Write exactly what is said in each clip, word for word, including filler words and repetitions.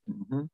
Угу.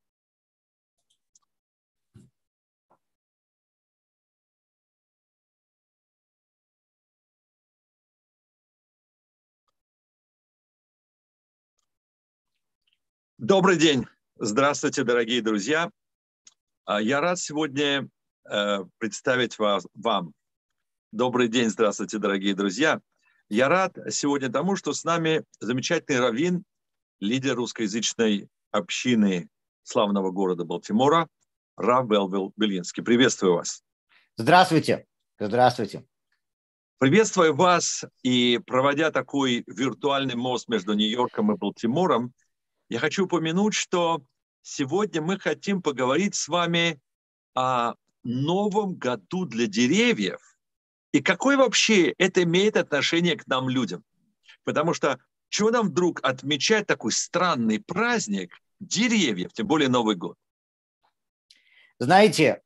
Добрый день. Здравствуйте, дорогие друзья. Я рад сегодня представить вас, вам. Добрый день, здравствуйте, дорогие друзья. Я рад сегодня тому, что с нами замечательный раввин, лидер русскоязычной общины славного города Балтимора, рав Белвилл Белинский. Приветствую вас. Здравствуйте. Здравствуйте. Приветствую вас, и проводя такой виртуальный мост между Нью-Йорком и Балтимором, я хочу упомянуть, что сегодня мы хотим поговорить с вами о новом году для деревьев и какое вообще это имеет отношение к нам, людям. Потому что чего нам вдруг отмечать такой странный праздник деревьев, тем более Новый год? Знаете,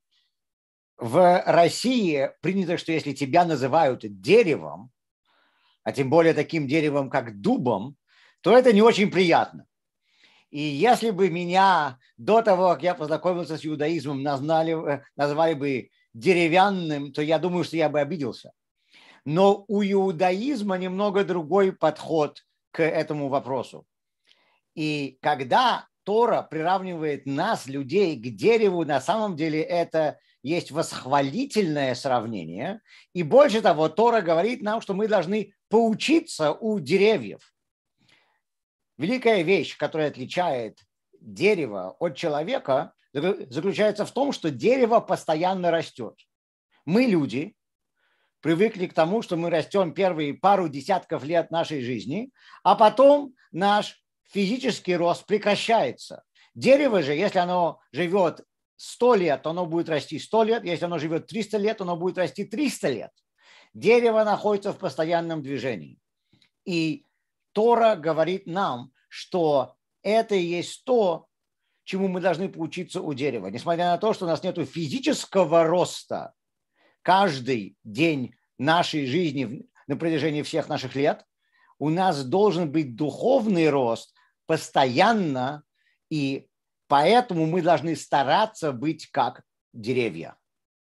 в России принято, что если тебя называют деревом, а тем более таким деревом, как дубом, то это не очень приятно. И если бы меня до того, как я познакомился с иудаизмом, назвали, назвали бы деревянным, то я думаю, что я бы обиделся. Но у иудаизма немного другой подход к этому вопросу. И когда Тора приравнивает нас, людей, к дереву, на самом деле это есть восхвалительное сравнение. И больше того, Тора говорит нам, что мы должны поучиться у деревьев. Великая вещь, которая отличает дерево от человека, заключается в том, что дерево постоянно растет. Мы, люди, привыкли к тому, что мы растем первые пару десятков лет нашей жизни, а потом наш физический рост прекращается. Дерево же, если оно живет сто лет, то оно будет расти сто лет, если оно живет триста лет, то оно будет расти триста лет. Дерево находится в постоянном движении. И Тора говорит нам, что это и есть то, чему мы должны поучиться у дерева. Несмотря на то, что у нас нет физического роста каждый день нашей жизни на протяжении всех наших лет, у нас должен быть духовный рост постоянно, и поэтому мы должны стараться быть как деревья.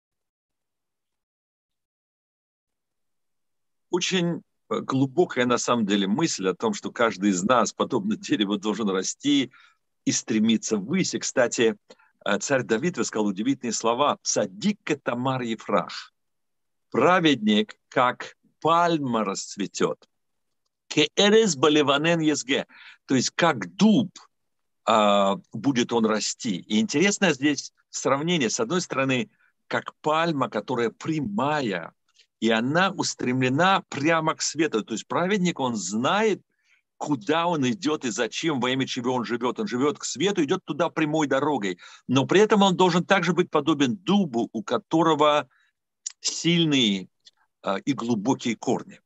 Очень глубокая на самом деле мысль о том, что каждый из нас, подобно дереву, должен расти и стремиться ввысь. И, кстати, царь Давид высказал удивительные слова: «Цадик тамар ефрах». Праведник, как пальма расцветет. Кеэрес балеванен езге. То есть, как дуб а, будет он расти. И интересное здесь сравнение. С одной стороны, как пальма, которая прямая, и она устремлена прямо к свету. То есть праведник, он знает, куда он идет и зачем, во имя чего он живет. Он живет к свету, идет туда прямой дорогой. Но при этом он должен также быть подобен дубу, у которого сильные а, и глубокие корни.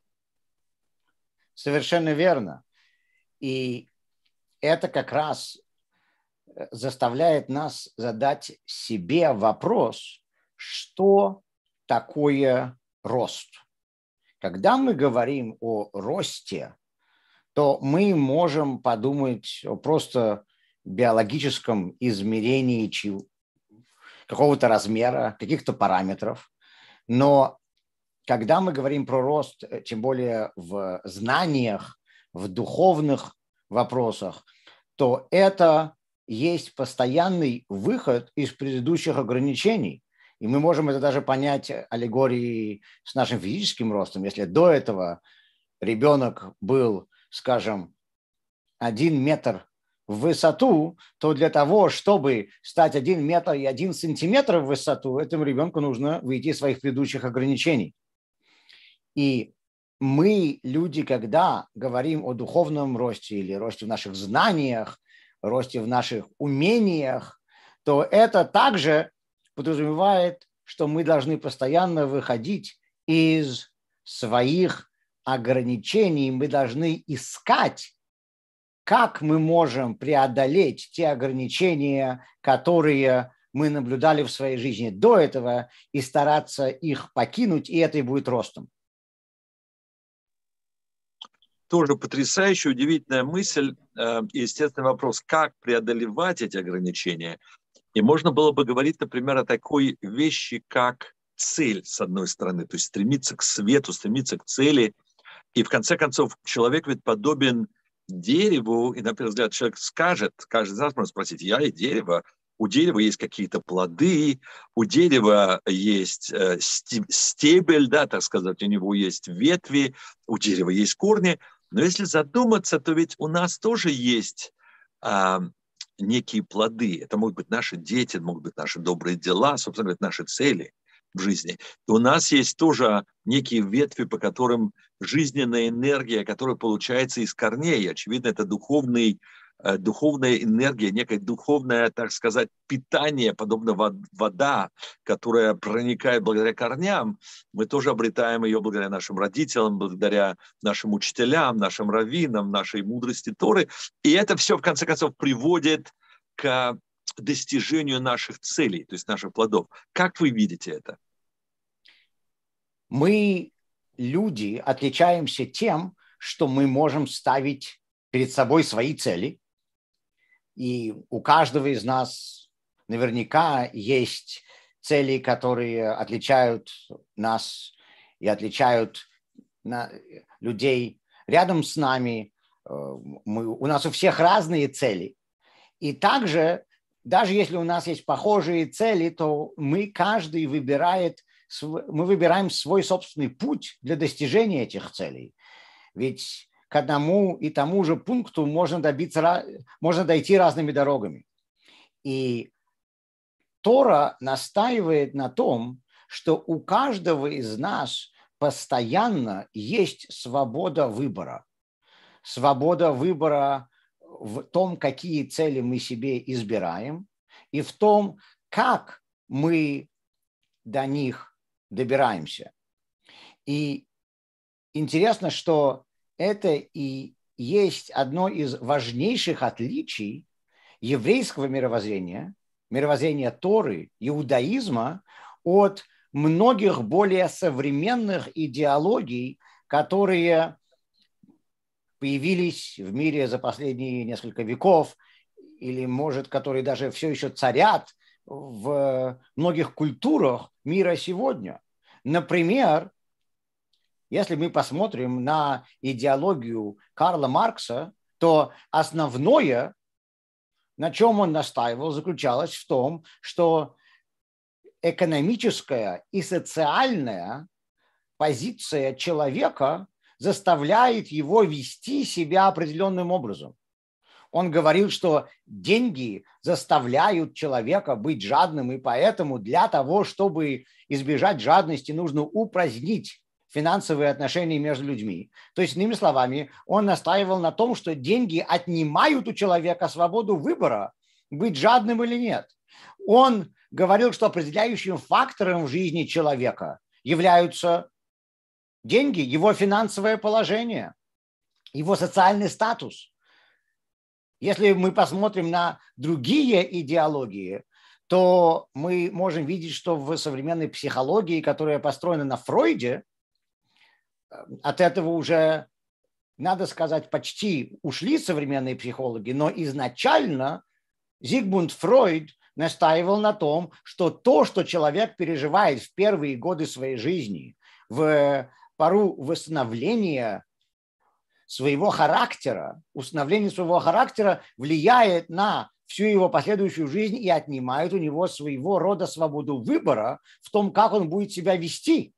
Совершенно верно. И это как раз заставляет нас задать себе вопрос, что такое рост. Когда мы говорим о росте, то мы можем подумать о просто биологическом измерении какого-то размера, каких-то параметров. Но когда мы говорим про рост, тем более в знаниях, в духовных вопросах, то это есть постоянный выход из предыдущих ограничений. И мы можем это даже понять аллегорией с нашим физическим ростом. Если до этого ребенок был, скажем, один метр в высоту, то для того, чтобы стать один метр и один сантиметр в высоту, этому ребенку нужно выйти из своих предыдущих ограничений. И мы, люди, когда говорим о духовном росте или росте в наших знаниях, росте в наших умениях, то это также подразумевает, что мы должны постоянно выходить из своих ограничений. Мы должны искать, как мы можем преодолеть те ограничения, которые мы наблюдали в своей жизни до этого, и стараться их покинуть, и это и будет ростом. тоже потрясающая, удивительная мысль. И, естественно, вопрос, как преодолевать эти ограничения. И можно было бы говорить, например, о такой вещи, как цель, с одной стороны, то есть стремиться к свету, стремиться к цели. И, в конце концов, человек ведь подобен дереву, и, на первый взгляд, человек скажет, каждый из нас может спросить, я и дерево, у дерева есть какие-то плоды, у дерева есть э, стебель, да, так сказать, у него есть ветви, у дерева есть корни. Но если задуматься, то ведь у нас тоже есть э, некие плоды. Это могут быть наши дети, могут быть наши добрые дела, собственно говоря, наши цели в жизни. И у нас есть тоже некие ветви, по которым жизненная энергия, которая получается из корней. Очевидно, это духовный духовная энергия, некое духовное, так сказать, питание, подобно вода, которая проникает благодаря корням. Мы тоже обретаем ее благодаря нашим родителям, благодаря нашим учителям, нашим раввинам, нашей мудрости Торы. И это все, в конце концов, приводит к достижению наших целей, то есть наших плодов. Как вы видите это? Мы, люди, отличаемся тем, что мы можем ставить перед собой свои цели. И у каждого из нас наверняка есть цели, которые отличают нас и отличают людей рядом с нами. Мы, у нас у всех разные цели. И также, даже если у нас есть похожие цели, то мы каждый выбирает, мы выбираем свой собственный путь для достижения этих целей. Ведь к одному и тому же пункту можно добиться, можно дойти разными дорогами. И Тора настаивает на том, что у каждого из нас постоянно есть свобода выбора. Свобода выбора в том, какие цели мы себе избираем, и в том, как мы до них добираемся. И интересно, что это и есть одно из важнейших отличий еврейского мировоззрения, мировоззрения Торы, иудаизма от многих более современных идеологий, которые появились в мире за последние несколько веков, или, может, которые даже все еще царят в многих культурах мира сегодня. Например, если мы посмотрим на идеологию Карла Маркса, то основное, на чем он настаивал, заключалось в том, что экономическая и социальная позиция человека заставляет его вести себя определенным образом. Он говорил, что деньги заставляют человека быть жадным, и поэтому для того, чтобы избежать жадности, нужно упразднить финансовые отношения между людьми. То есть, иными словами, он настаивал на том, что деньги отнимают у человека свободу выбора, быть жадным или нет. Он говорил, что определяющим фактором в жизни человека являются деньги, его финансовое положение, его социальный статус. Если мы посмотрим на другие идеологии, то мы можем видеть, что в современной психологии, которая построена на Фройде, от этого уже, надо сказать, почти ушли современные психологи, но изначально Зигмунд Фройд настаивал на том, что то, что человек переживает в первые годы своей жизни, в пору восстановления своего характера, установление своего характера влияет на всю его последующую жизнь и отнимает у него своего рода свободу выбора в том, как он будет себя вести.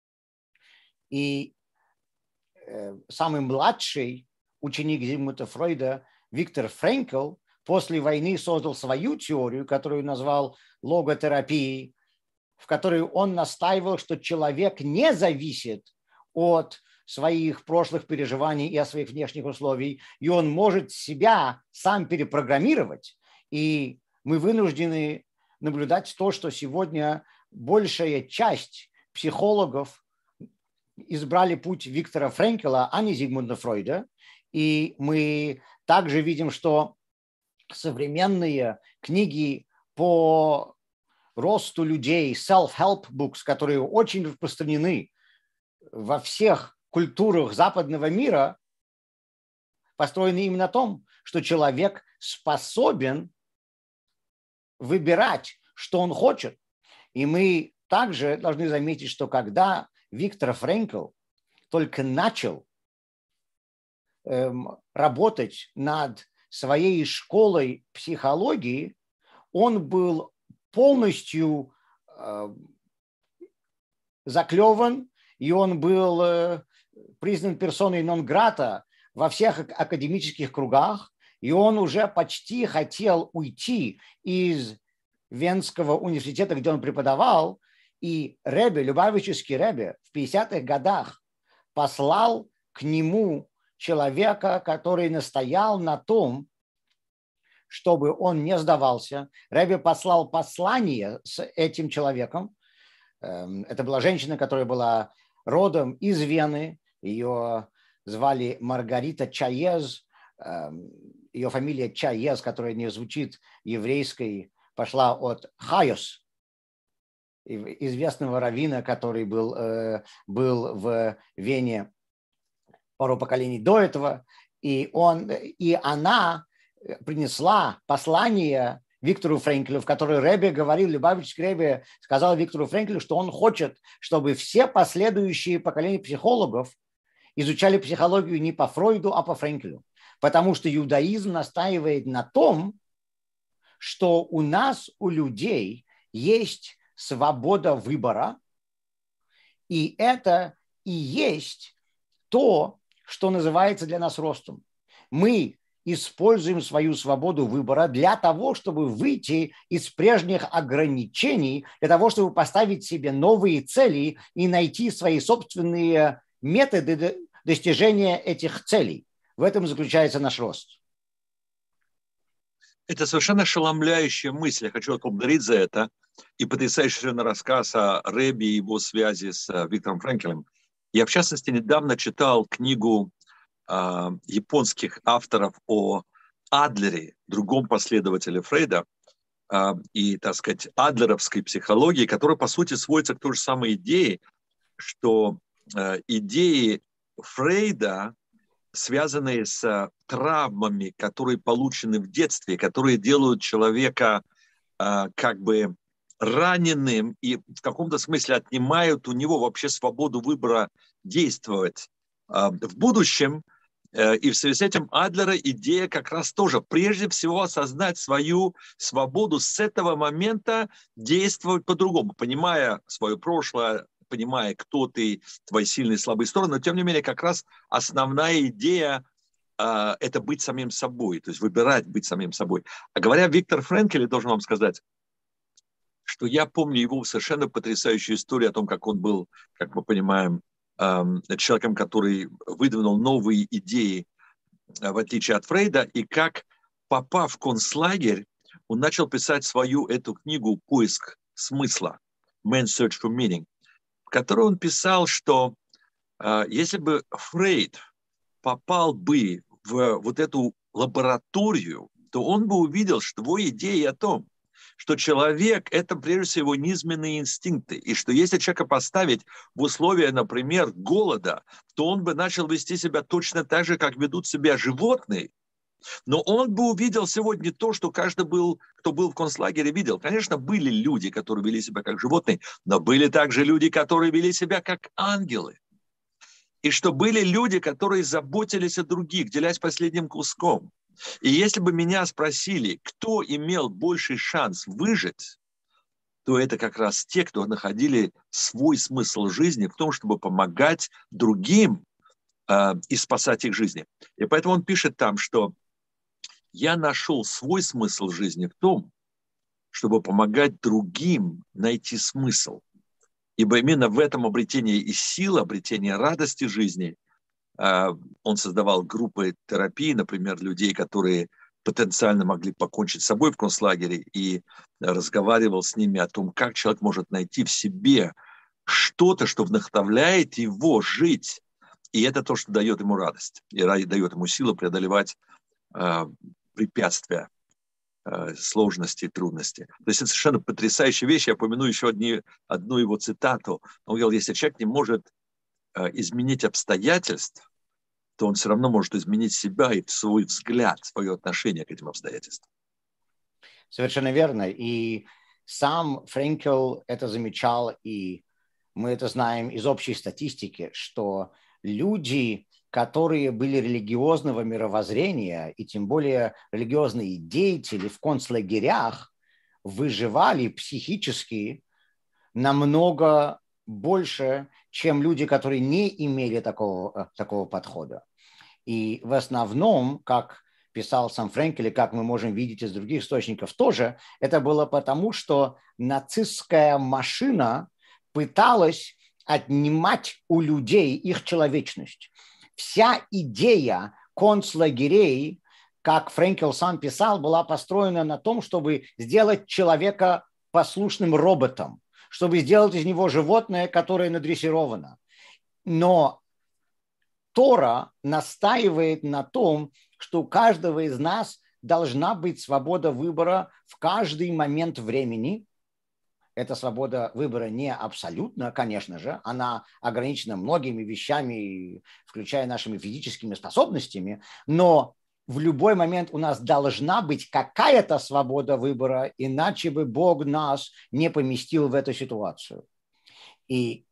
И самый младший ученик Зигмунда Фройда, Виктор Френкл, после войны создал свою теорию, которую назвал логотерапией, в которой он настаивал, что человек не зависит от своих прошлых переживаний и от своих внешних условий, и он может себя сам перепрограммировать. И мы вынуждены наблюдать то, что сегодня большая часть психологов избрали путь Виктора Френкела, а не Зигмунда Фройда. И мы также видим, что современные книги по росту людей, self-help books, которые очень распространены во всех культурах западного мира, построены именно на том, что человек способен выбирать, что он хочет. И мы также должны заметить, что когда Виктор Фрэнкл только начал эм, работать над своей школой психологии, он был полностью э, заклеван, и он был э, признан персоной нон-грата во всех академических кругах, и он уже почти хотел уйти из Венского университета, где он преподавал, и Ребе, Любавический Ребе в пятидесятых годах послал к нему человека, который настоял на том, чтобы он не сдавался. Ребе послал послание с этим человеком. Это была женщина, которая была родом из Вены. Ее звали Маргарита Чаез. Ее фамилия Чаез, которая не звучит еврейской, пошла от Хайос, известного раввина, который был, был в Вене пару поколений до этого. И, он, и она принесла послание Виктору Фрэнклю, в котором Ребе говорил, Любавический Ребе сказал Виктору Фрэнклю, что он хочет, чтобы все последующие поколения психологов изучали психологию не по Фройду, а по Фрэнклю. Потому что иудаизм настаивает на том, что у нас, у людей, есть свобода выбора, и это и есть то, что называется для нас ростом. Мы используем свою свободу выбора для того, чтобы выйти из прежних ограничений, для того, чтобы поставить себе новые цели и найти свои собственные методы достижения этих целей. В этом заключается наш рост. Это совершенно ошеломляющая мысль. Я хочу поблагодарить за это. И потрясающий рассказ о Ребе и его связи с Виктором Фрэнклем. Я, в частности, недавно читал книгу э, японских авторов о Адлере, другом последователе Фрейда, э, и, так сказать, адлеровской психологии, которая, по сути, сводится к той же самой идее, что э, идеи Фрейда, связанные с травмами, которые получены в детстве, которые делают человека э, как бы раненым и в каком-то смысле отнимают у него вообще свободу выбора действовать э, в будущем. Э, и в связи с этим Адлера идея как раз тоже прежде всего осознать свою свободу с этого момента действовать по-другому, понимая свое прошлое, понимая, кто ты, твои сильные и слабые стороны, но тем не менее как раз основная идея э, – это быть самим собой, то есть выбирать быть самим собой. А говоря о Викторе Фрэнкле, должен вам сказать, что я помню его совершенно потрясающую историю о том, как он был, как мы понимаем, э, человеком, который выдвинул новые идеи, э, в отличие от Фрейда, и как, попав в концлагерь, он начал писать свою эту книгу «Поиск смысла» «Man's Search for Meaning», в которой он писал, что э, если бы Фрейд попал бы в вот эту лабораторию, то он бы увидел, что его идеи о том, что человек – это прежде всего низменные инстинкты, и что если человека поставить в условия, например, голода, то он бы начал вести себя точно так же, как ведут себя животные. Но он бы увидел сегодня то, что каждый был, кто был в концлагере, видел. Конечно, были люди, которые вели себя как животные, но были также люди, которые вели себя как ангелы. И что были люди, которые заботились о других, делясь последним куском. И если бы меня спросили, кто имел больший шанс выжить, то это как раз те, кто находили свой смысл жизни в том, чтобы помогать другим э, и спасать их жизни. И поэтому он пишет там, что я нашел свой смысл жизни в том, чтобы помогать другим найти смысл. Ибо именно в этом обретении и сила, обретение радости жизни, он создавал группы терапии, например, людей, которые потенциально могли покончить с собой в концлагере, и разговаривал с ними о том, как человек может найти в себе что-то, что вдохновляет его жить. И это то, что дает ему радость, и дает ему силу преодолевать препятствия, сложности и трудности. То есть это совершенно потрясающая вещь. Я упомяну еще одни, одну его цитату. Он говорил, если человек не может изменить обстоятельства, то он все равно может изменить себя и свой взгляд, свое отношение к этим обстоятельствам. Совершенно верно. И сам Френкел это замечал, и мы это знаем из общей статистики, что люди, которые были религиозного мировоззрения, и тем более религиозные деятели в концлагерях, выживали психически намного больше, чем люди, которые не имели такого, такого подхода. И в основном, как писал сам Френкель, и как мы можем видеть из других источников тоже, это было потому, что нацистская машина пыталась отнимать у людей их человечность. Вся идея концлагерей, как Френкель сам писал, была построена на том, чтобы сделать человека послушным роботом, чтобы сделать из него животное, которое надрессировано. Но Тора настаивает на том, что у каждого из нас должна быть свобода выбора в каждый момент времени. Эта свобода выбора не абсолютна, конечно же, она ограничена многими вещами, включая нашими физическими способностями, но в любой момент у нас должна быть какая-то свобода выбора, иначе бы Бог нас не поместил в эту ситуацию. И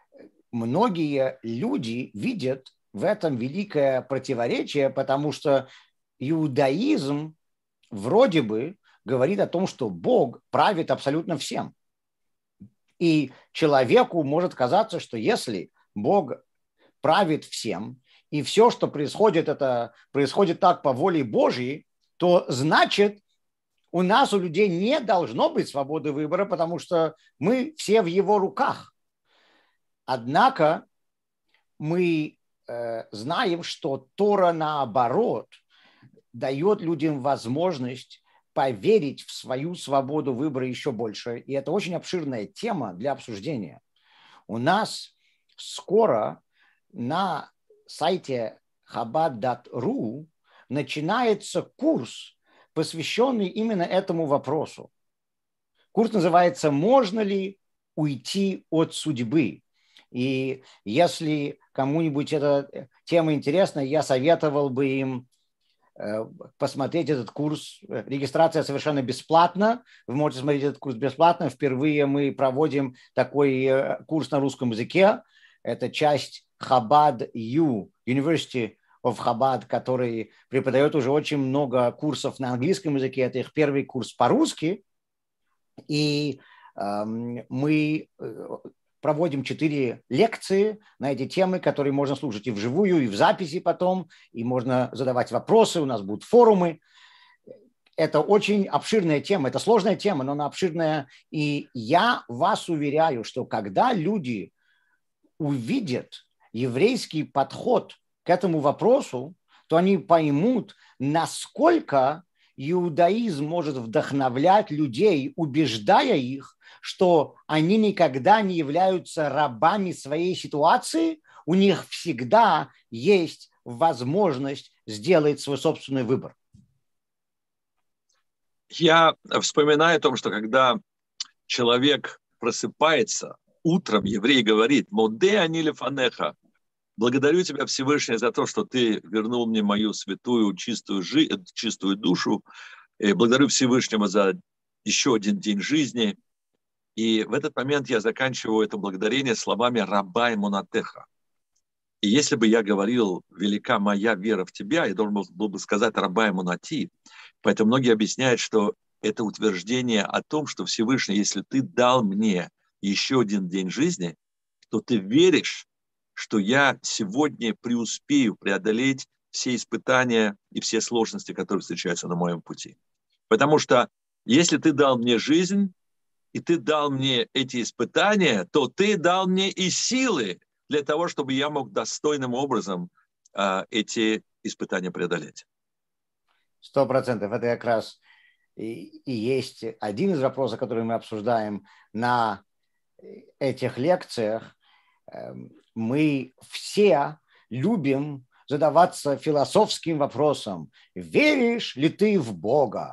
многие люди видят в этом великое противоречие, потому что иудаизм вроде бы говорит о том, что Бог правит абсолютно всем. И человеку может казаться, что если Бог правит всем, и все, что происходит, это происходит так по воле Божьей, то значит, у нас, у людей не должно быть свободы выбора, потому что мы все в его руках. Однако мы э, знаем, что Тора, наоборот, дает людям возможность поверить в свою свободу выбора еще больше. И это очень обширная тема для обсуждения. У нас скоро на сайте хабад точка ру начинается курс, посвященный именно этому вопросу. Курс называется «Можно ли уйти от судьбы?». И если кому-нибудь эта тема интересна, я советовал бы им посмотреть этот курс. Регистрация совершенно бесплатна. Вы можете смотреть этот курс бесплатно. Впервые мы проводим такой курс на русском языке. Это часть Chabad U, University of Chabad, который преподает уже очень много курсов на английском языке. Это их первый курс по-русски. И э, мы проводим четыре лекции на эти темы, которые можно слушать и вживую, и в записи потом, и можно задавать вопросы, у нас будут форумы. Это очень обширная тема, это сложная тема, но она обширная. И я вас уверяю, что когда люди увидят еврейский подход к этому вопросу, то они поймут, насколько иудаизм может вдохновлять людей, убеждая их, что они никогда не являются рабами своей ситуации, у них всегда есть возможность сделать свой собственный выбор. Я вспоминаю о том, что когда человек просыпается, утром еврей говорит: «Моде ани лефанеха», благодарю тебя, Всевышний, за то, что ты вернул мне мою святую, чистую, жи... чистую душу. И благодарю Всевышнего за еще один день жизни. И в этот момент я заканчиваю это благодарение словами «раба и монатеха». И если бы я говорил «велика моя вера в тебя», я должен был бы сказать «раба и монати». Поэтому многие объясняют, что это утверждение о том, что Всевышний, если ты дал мне еще один день жизни, то ты веришь, что я сегодня преуспею преодолеть все испытания и все сложности, которые встречаются на моем пути. Потому что если ты дал мне жизнь, и ты дал мне эти испытания, то ты дал мне и силы для того, чтобы я мог достойным образом э, эти испытания преодолеть. Сто процентов. Это как раз и, и есть один из вопросов, который мы обсуждаем на этих лекциях. Мы все любим задаваться философским вопросом: веришь ли ты в Бога?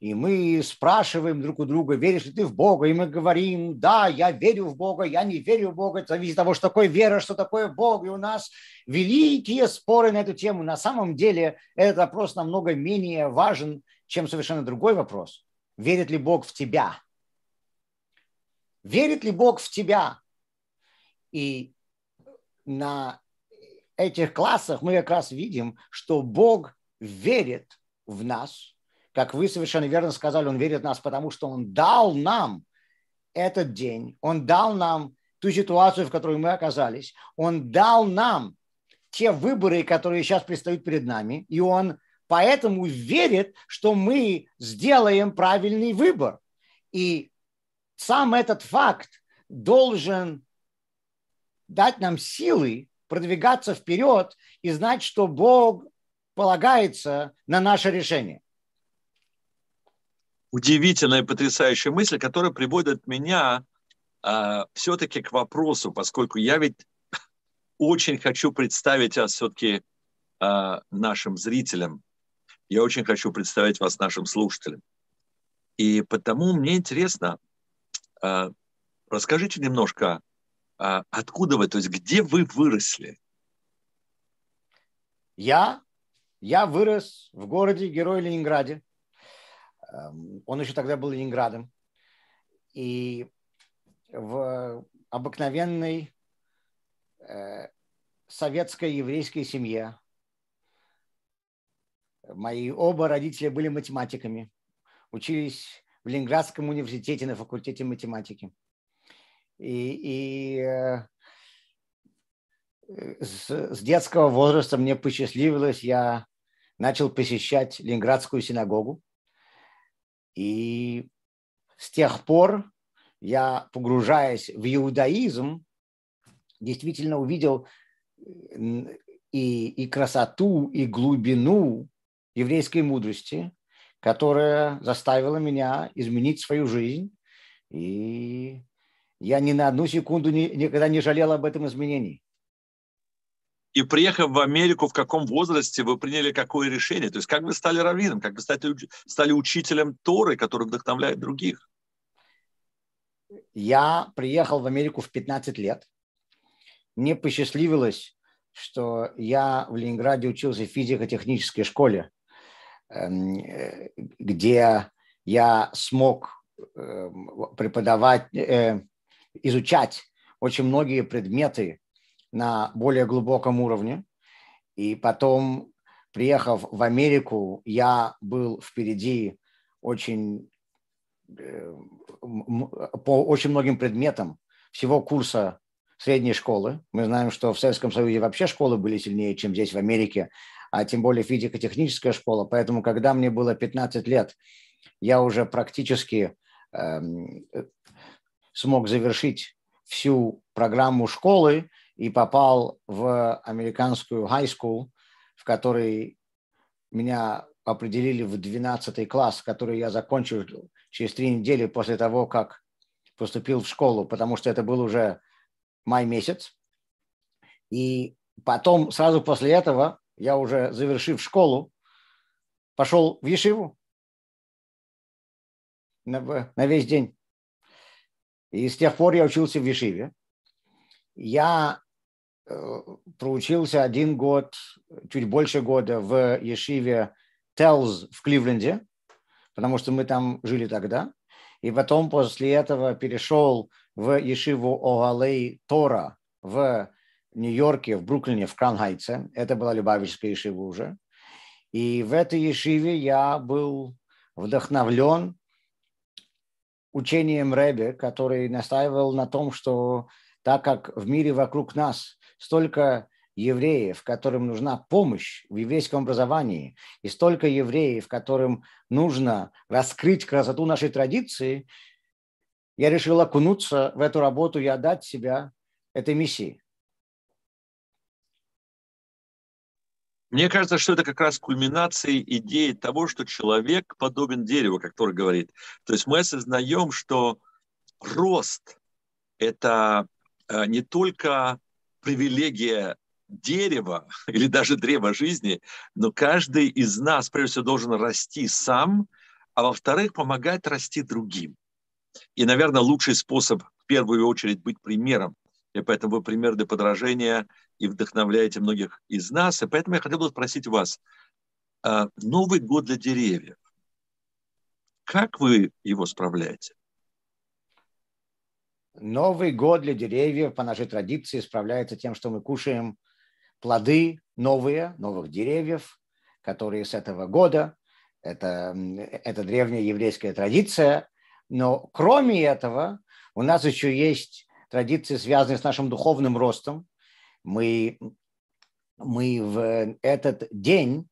и мы спрашиваем друг у друга, веришь ли ты в Бога, и мы говорим, да, я верю в Бога, я не верю в Бога, это зависит от того, что такое вера, что такое Бог, и у нас великие споры на эту тему. На самом деле этот вопрос намного менее важен, чем совершенно другой вопрос. Верит ли Бог в тебя? Верит ли Бог в тебя? И на этих классах мы как раз видим, что Бог верит в нас. Как вы совершенно верно сказали, Он верит в нас, потому что Он дал нам этот день, Он дал нам ту ситуацию, в которой мы оказались, Он дал нам те выборы, которые сейчас предстают перед нами, и Он поэтому верит, что мы сделаем правильный выбор. И сам этот факт должен дать нам силы продвигаться вперед и знать, что Бог полагается на наше решение. Удивительная, потрясающая мысль, которая приводит меня а, все-таки к вопросу, поскольку я ведь очень хочу представить вас все-таки а, нашим зрителям. Я очень хочу представить вас нашим слушателям. И потому мне интересно, а, расскажите немножко, а, откуда вы, то есть где вы выросли? Я, я вырос в городе Герой Ленинграде. Он еще тогда был Ленинградом. И в обыкновенной э, советской еврейской семье мои оба родителя были математиками. Учились в Ленинградском университете на факультете математики. И, и э, с, с детского возраста мне посчастливилось, я начал посещать Ленинградскую синагогу. И с тех пор я, погружаясь в иудаизм, действительно увидел и, и красоту, и глубину еврейской мудрости, которая заставила меня изменить свою жизнь. И я ни на одну секунду не, никогда не жалел об этом изменении. И приехав в Америку, в каком возрасте вы приняли какое решение? То есть как вы стали раввином, как вы стали, стали учителем Торы, который вдохновляет других? Я приехал в Америку в пятнадцать лет. Мне посчастливилось, что я в Ленинграде учился в физико-технической школе, где я смог преподавать, изучать очень многие предметы на более глубоком уровне. И потом, приехав в Америку, я был впереди очень, по очень многим предметам всего курса средней школы. Мы знаем, что в Советском Союзе вообще школы были сильнее, чем здесь в Америке, а тем более физико-техническая школа. Поэтому, когда мне было пятнадцать лет, я уже практически э, смог завершить всю программу школы и попал в американскую high school, в которой меня определили в двенадцатый класс, который я закончил через три недели после того, как поступил в школу, потому что это был уже май месяц. И потом, сразу после этого, я уже, завершив школу, пошел в ешиву на, на весь день. И с тех пор я учился в ешиве. Я э, проучился один год, чуть больше года в ешиве Телз в Кливленде, потому что мы там жили тогда. И потом после этого перешел в ешиву Огалей Тора в Нью-Йорке, в Бруклине, в Краун-Хайтсе. Это была Любавическая ешива уже. И в этой ешиве я был вдохновлен учением Ребе, который настаивал на том, что так как в мире вокруг нас столько евреев, которым нужна помощь в еврейском образовании, и столько евреев, которым нужно раскрыть красоту нашей традиции, я решил окунуться в эту работу и отдать себя этой миссии. Мне кажется, что это как раз кульминация идеи того, что человек подобен дереву, как Тора говорит. То есть мы осознаем, что рост – это не только привилегия дерева или даже древа жизни, но каждый из нас, прежде всего, должен расти сам а во-вторых, помогать расти другим. И, наверное, лучший способ в первую очередь быть примером. И поэтому вы пример для подражения и вдохновляете многих из нас. И поэтому я хотел бы спросить вас, Новый год для деревьев, как вы его справляете? Новый год для деревьев по нашей традиции справляется тем, что мы кушаем плоды новые, новых деревьев, которые с этого года. Это, это древняя еврейская традиция. Но кроме этого, у нас еще есть традиции, связанные с нашим духовным ростом. Мы, мы в этот день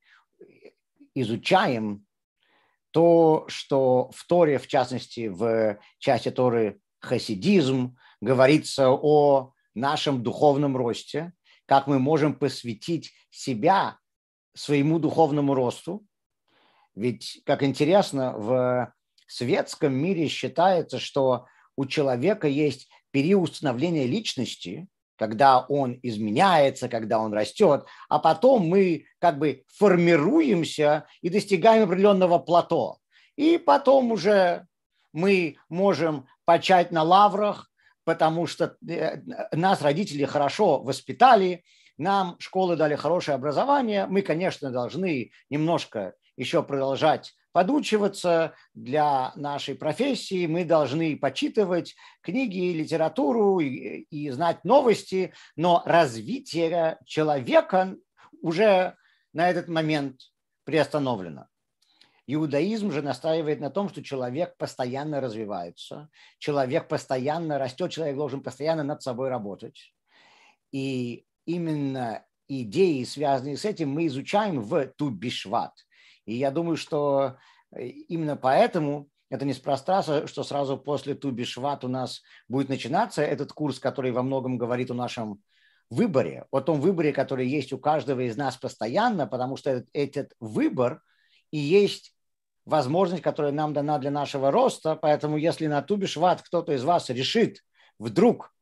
изучаем то, что в Торе, в частности, в части Торы хасидизм, говорится о нашем духовном росте, как мы можем посвятить себя своему духовному росту. Ведь, как интересно, в светском мире считается, что у человека есть период становления личности, когда он изменяется, когда он растет, а потом мы как бы формируемся и достигаем определенного плато. И потом уже мы можем почать на лаврах, потому что нас родители хорошо воспитали, нам школы дали хорошее образование, мы, конечно, должны немножко еще продолжать подучиваться для нашей профессии, мы должны почитывать книги, литературу и, и знать новости, но развитие человека уже на этот момент приостановлено. Иудаизм же настаивает на том, что человек постоянно развивается, человек постоянно растет, человек должен постоянно над собой работать. И именно идеи, связанные с этим, мы изучаем в Ту Бишват. И я думаю, что именно поэтому это неспроста, что сразу после Ту Бишват у нас будет начинаться этот курс, который во многом говорит о нашем выборе, о том выборе, который есть у каждого из нас постоянно, потому что этот, этот выбор и есть возможность, которая нам дана для нашего роста. Поэтому если на Ту Бишват кто-то из вас решит вдруг,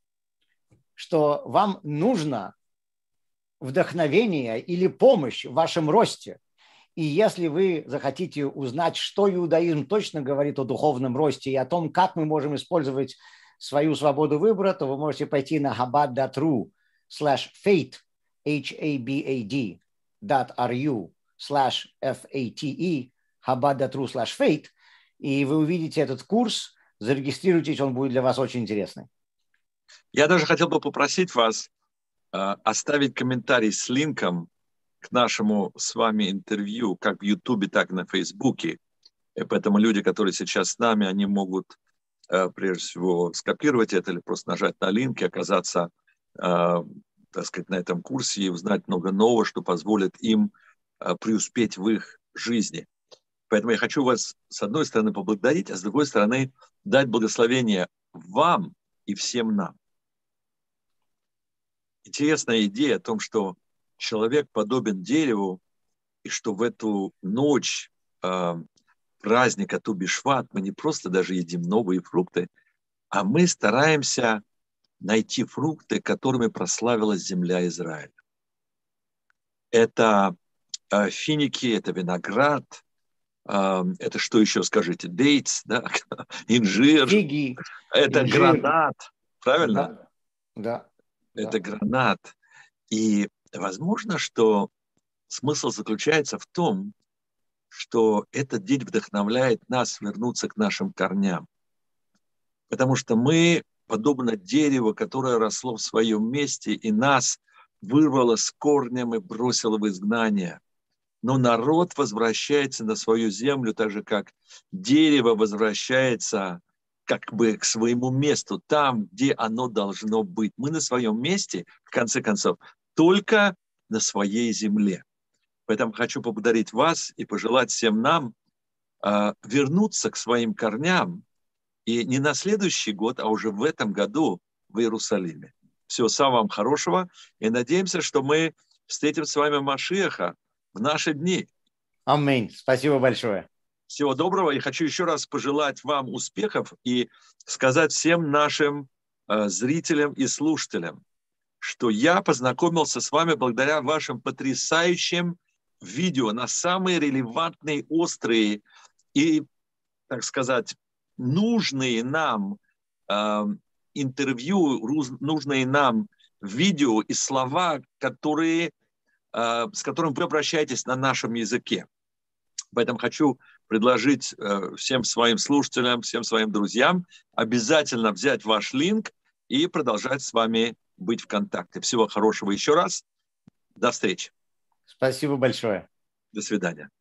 что вам нужно вдохновение или помощь в вашем росте, и если вы захотите узнать, что иудаизм точно говорит о духовном росте и о том, как мы можем использовать свою свободу выбора, то вы можете пойти на chabad dot r u slash fate, h a b a d, dot r u slash f a t e, chabad dot r u slash fate, и вы увидите этот курс, зарегистрируйтесь, он будет для вас очень интересный. Я даже хотел бы попросить вас э, оставить комментарий с линком к нашему с вами интервью, как в Ютубе, так и на Фейсбуке. И поэтому люди, которые сейчас с нами, они могут, э, прежде всего, скопировать это или просто нажать на линк и оказаться, э, так сказать, на этом курсе и узнать много нового, что позволит им э, преуспеть в их жизни. Поэтому я хочу вас, с одной стороны, поблагодарить, а с другой стороны, дать благословение вам и всем нам. Интересная идея о том, что человек подобен дереву, и что в эту ночь э, праздника Ту Бишват мы не просто даже едим новые фрукты, а мы стараемся найти фрукты, которыми прославилась земля Израиля. Это э, финики, это виноград, э, это что еще скажите? Дейтс, да? Инжир, Фиги, это инжир. гранат, правильно? Да, да. Это да. гранат. И возможно, что смысл заключается в том, что этот день вдохновляет нас вернуться к нашим корням. Потому что мы, подобно дереву, которое росло в своем месте, и нас вырвало с корнем и бросило в изгнание. Но народ возвращается на свою землю, так же, как дерево возвращается как бы к своему месту, там, где оно должно быть. Мы на своем месте, в конце концов, только на своей земле. Поэтому хочу поблагодарить вас и пожелать всем нам э, вернуться к своим корням и не на следующий год, а уже в этом году в Иерусалиме. Всего самого вам хорошего и надеемся, что мы встретим с вами Машиаха в наши дни. Аминь. Спасибо большое. Всего доброго. И хочу еще раз пожелать вам успехов и сказать всем нашим э, зрителям и слушателям, что я познакомился с вами благодаря вашим потрясающим видео на самые релевантные, острые и, так сказать, нужные нам э, интервью, нужные нам видео и слова, которые, э, с которыми вы обращаетесь на нашем языке. Поэтому хочу предложить э, всем своим слушателям, всем своим друзьям обязательно взять ваш линк и продолжать с вами быть в контакте. Всего хорошего еще раз. До встречи. Спасибо большое. До свидания.